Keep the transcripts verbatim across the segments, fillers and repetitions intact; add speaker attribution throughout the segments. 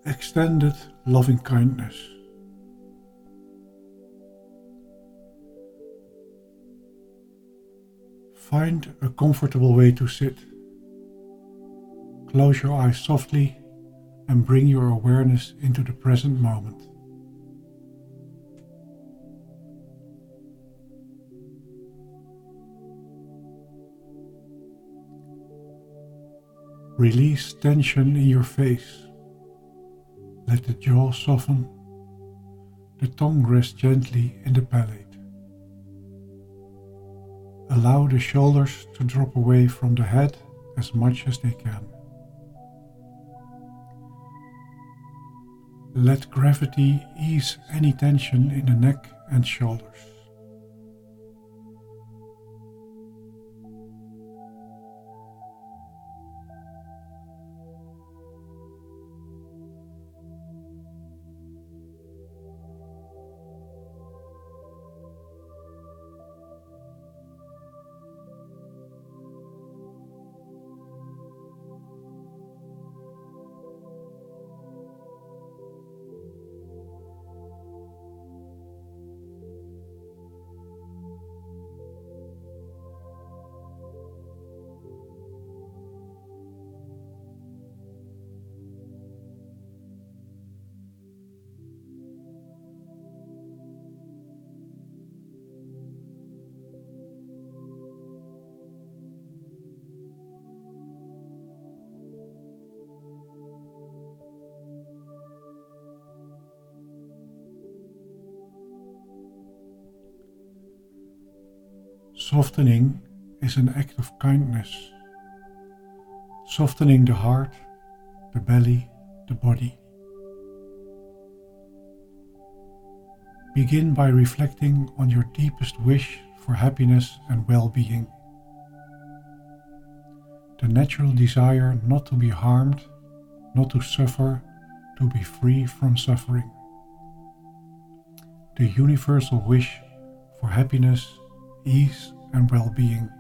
Speaker 1: Extended loving kindness. Find a comfortable way to sit. Close your eyes softly and bring your awareness into the present moment. Release tension in your face. Let the jaw soften, the tongue rest gently in the palate. Allow the shoulders to drop away from the head as much as they can. Let gravity ease any tension in the neck and shoulders. Softening is an act of kindness. Softening the heart, the belly, the body. Begin by reflecting on your deepest wish for happiness and well-being. The natural desire not to be harmed, not to suffer, to be free from suffering. The universal wish for happiness, ease and well-being.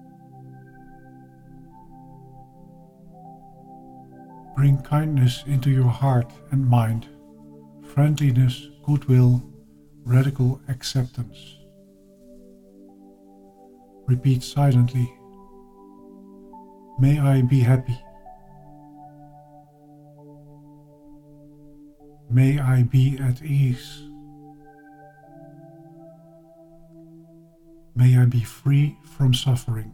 Speaker 1: Bring kindness into your heart and mind, friendliness, goodwill, radical acceptance. Repeat silently, may I be happy. May I be at ease. May I be free from suffering.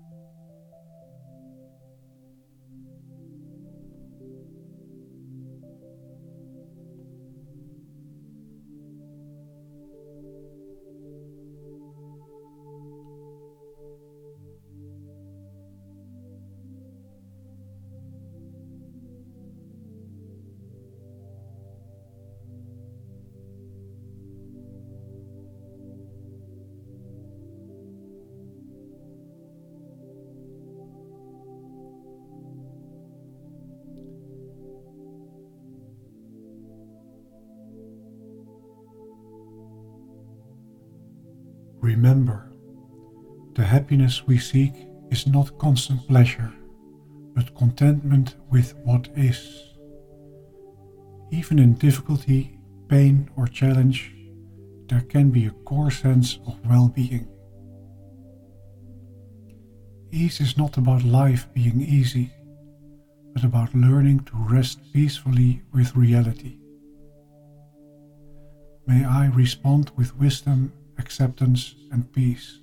Speaker 1: Remember, the happiness we seek is not constant pleasure, but contentment with what is. Even in difficulty, pain or challenge, there can be a core sense of well-being. Ease is not about life being easy, but about learning to rest peacefully with reality. May I respond with wisdom, acceptance and peace.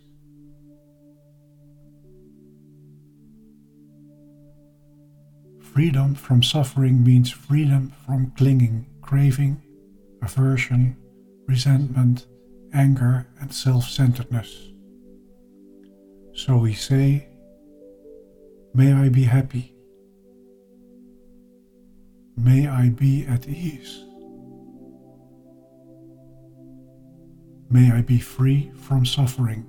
Speaker 1: Freedom from suffering means freedom from clinging, craving, aversion, resentment, anger and self-centeredness. So we say, may I be happy. May I be at ease. May I be free from suffering.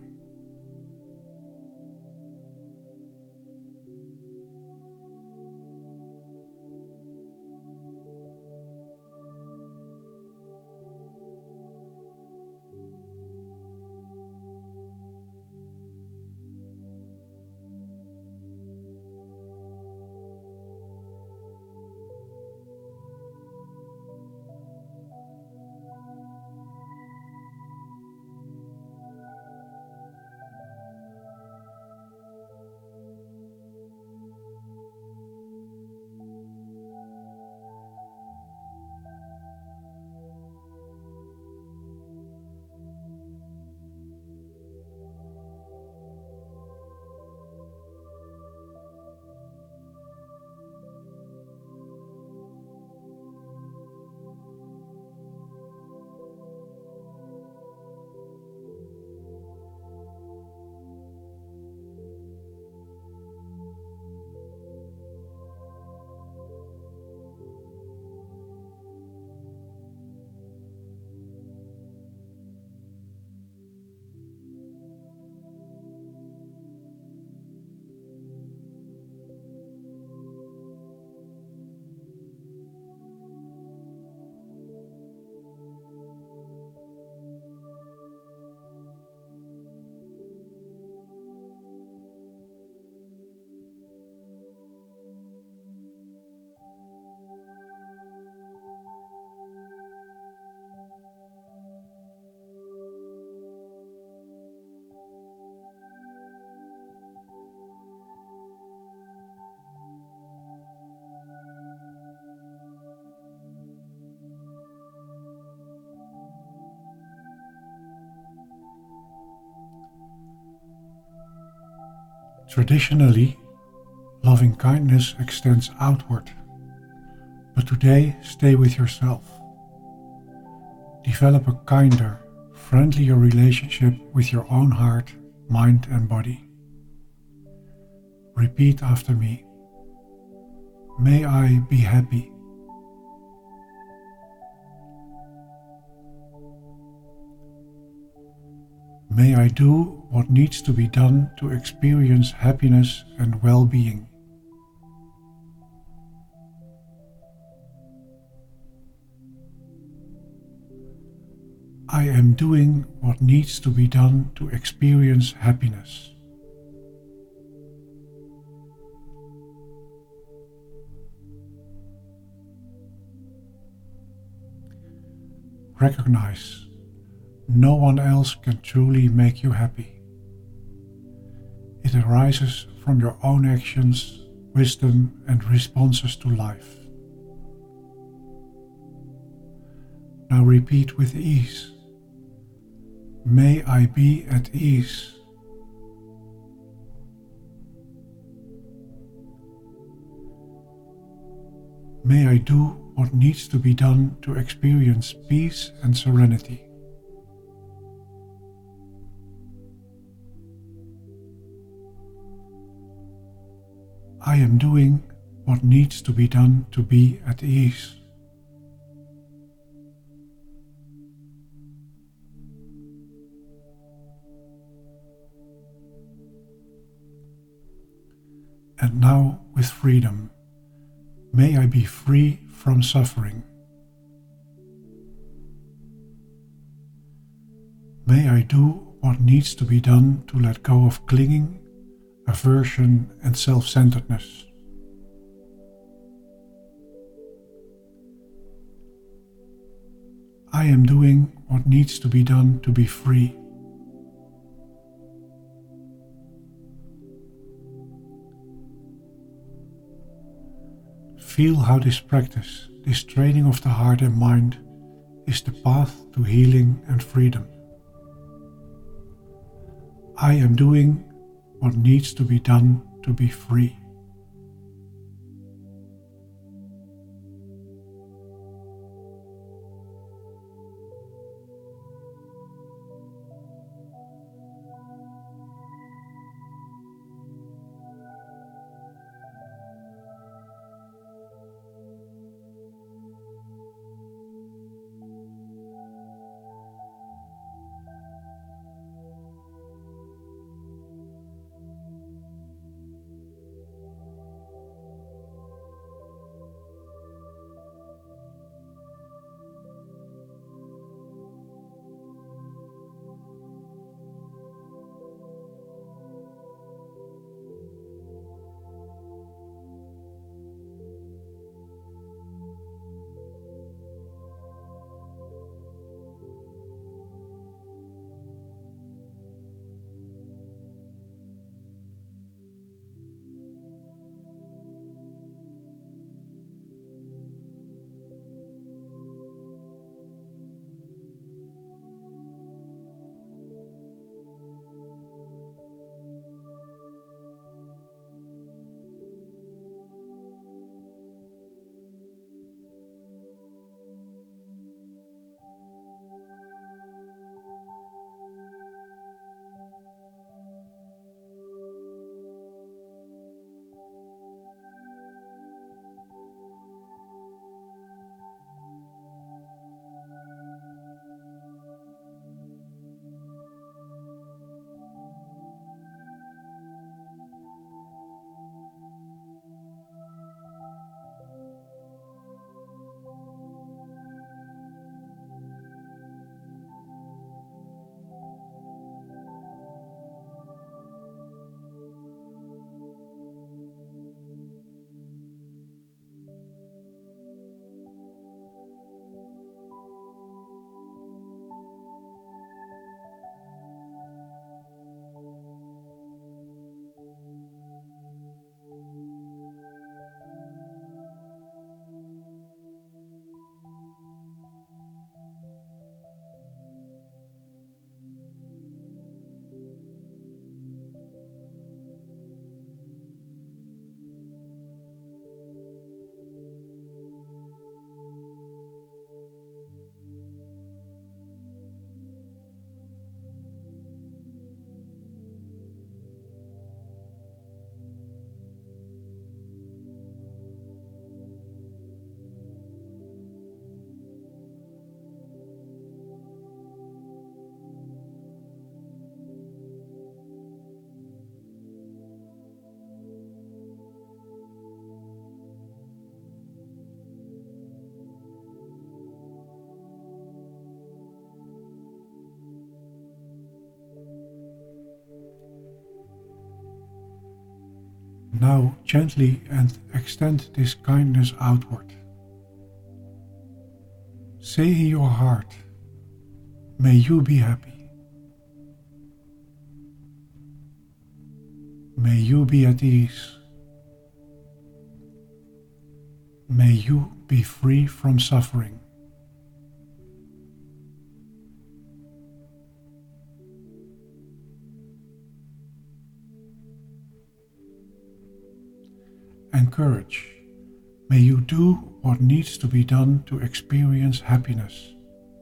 Speaker 1: Traditionally, loving kindness extends outward, but today stay with yourself. Develop a kinder, friendlier relationship with your own heart, mind and body. Repeat after me. May I be happy. May I do what needs to be done to experience happiness and well-being. I am doing what needs to be done to experience happiness. Recognize, no one else can truly make you happy. It arises from your own actions, wisdom and responses to life. Now repeat with ease. May I be at ease. May I do what needs to be done to experience peace and serenity. I am doing what needs to be done to be at ease. And now with freedom, may I be free from suffering. May I do what needs to be done to let go of clinging, aversion and self-centeredness. I am doing what needs to be done to be free. Feel how this practice, this training of the heart and mind, is the path to healing and freedom. I am doing what needs to be done to be free. now gently and extend this kindness outward. Say in your heart, may you be happy. May you be at ease. May you be free from suffering. Encourage. May you do what needs to be done to experience happiness.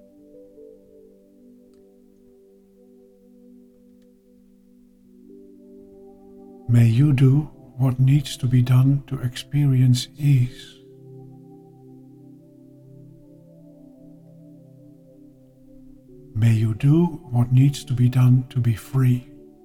Speaker 1: May you do what needs to be done to experience ease. May you do what needs to be done to be free.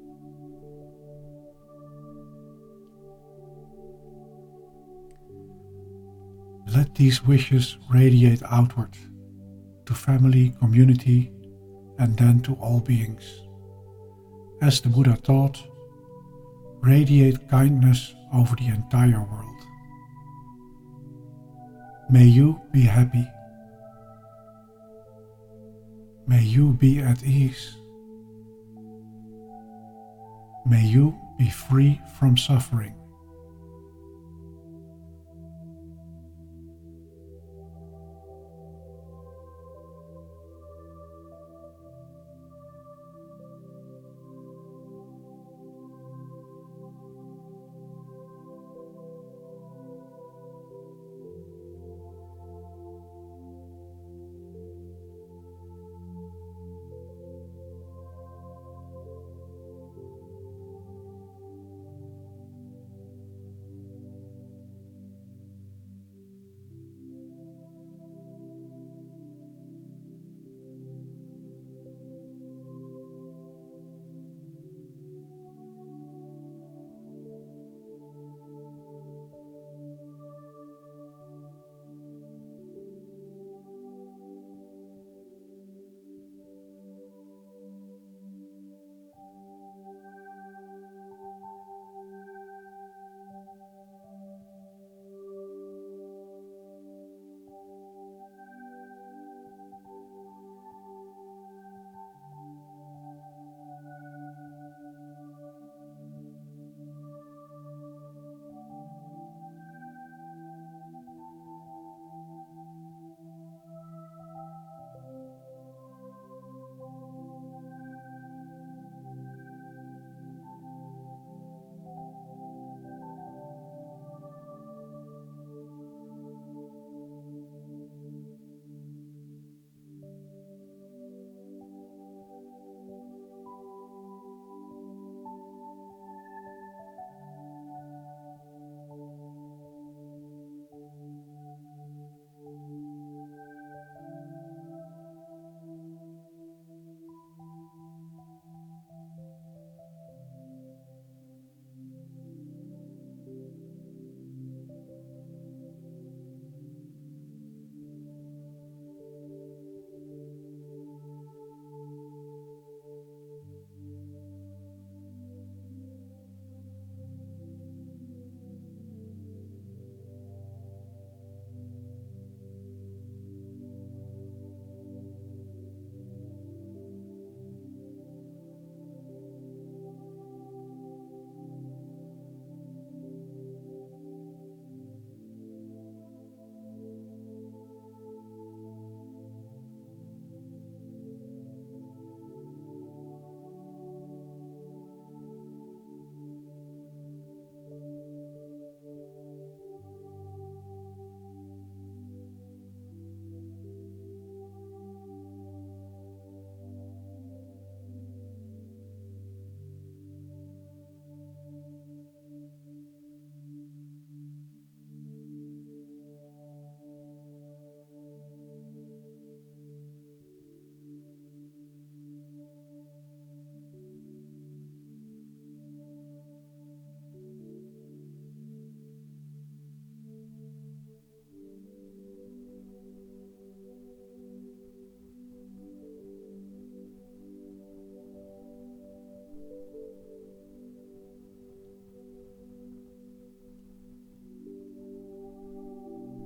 Speaker 1: Let these wishes radiate outward to family, community, and then to all beings. As the Buddha taught, radiate kindness over the entire world. May you be happy. May you be at ease. May you be free from suffering.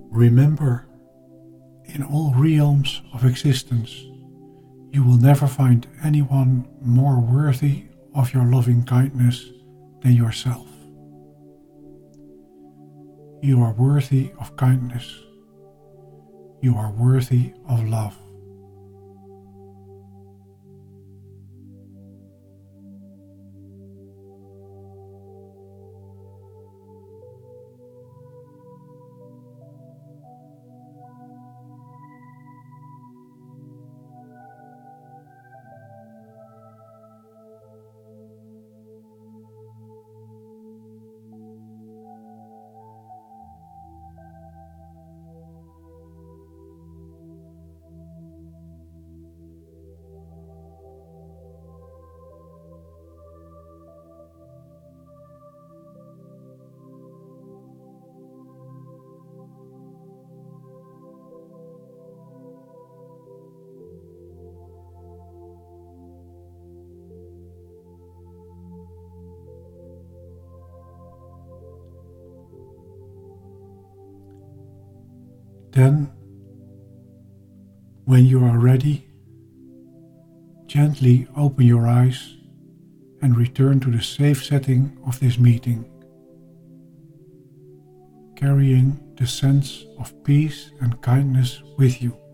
Speaker 1: Remember, in all realms of existence, you will never find anyone more worthy of your loving kindness than yourself. You are worthy of kindness. You are worthy of love. Then, when you are ready, gently open your eyes and return to the safe setting of this meeting, carrying the sense of peace and kindness with you.